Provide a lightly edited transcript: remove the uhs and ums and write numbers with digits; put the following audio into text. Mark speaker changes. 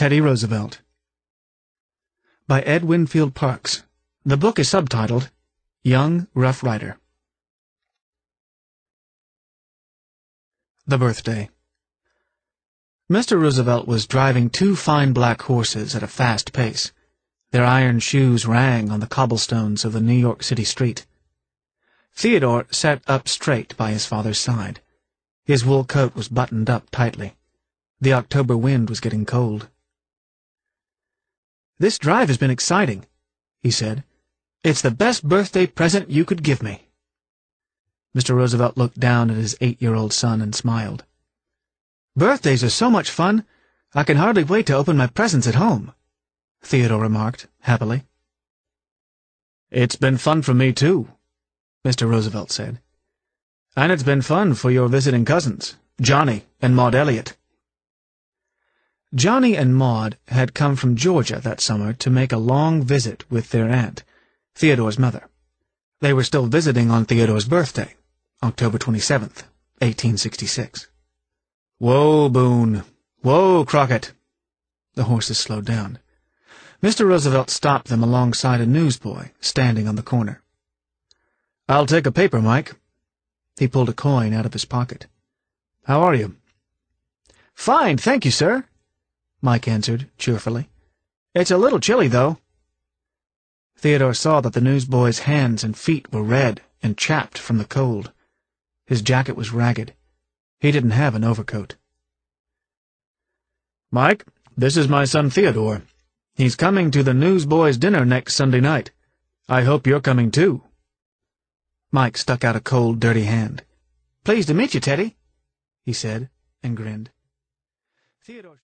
Speaker 1: Teddy Roosevelt by Ed Winfield Parks. The book is subtitled Young Rough Rider. The birthday. Mr. Roosevelt was driving two fine black horses at a fast pace. Their iron shoes rang on the cobblestones of the New York City street. Theodore sat up straight by his father's side. His wool coat was buttoned up tightly. The October wind was getting cold. "This drive has been exciting," he said. "It's the best birthday present you could give me." Mr. Roosevelt looked down at his 8-year-old son and smiled. "Birthdays are so much fun, I can hardly wait to open my presents at home," Theodore remarked, happily. "It's been fun for me, too," Mr. Roosevelt said. "And it's been fun for your visiting cousins, Johnny and Maud Elliott." Johnny and Maud had come from Georgia that summer to make a long visit with their aunt, Theodore's mother. They were still visiting on Theodore's birthday, October 27th, 1866. "Whoa, Boone! Whoa, Crockett!" The horses slowed down. Mr. Roosevelt stopped them alongside a newsboy standing on the corner. "I'll take a paper, Mike." He pulled a coin out of his pocket. "How are you?" "Fine, thank you, sir," Mike answered cheerfully. "It's a little chilly, though." Theodore saw that the newsboy's hands and feet were red and chapped from the cold. His jacket was ragged. He didn't have an overcoat. "Mike, this is my son Theodore. He's coming to the newsboys' dinner next Sunday night. I hope you're coming, too." Mike stuck out a cold, dirty hand. "Pleased to meet you, Teddy," he said, and grinned. Theodore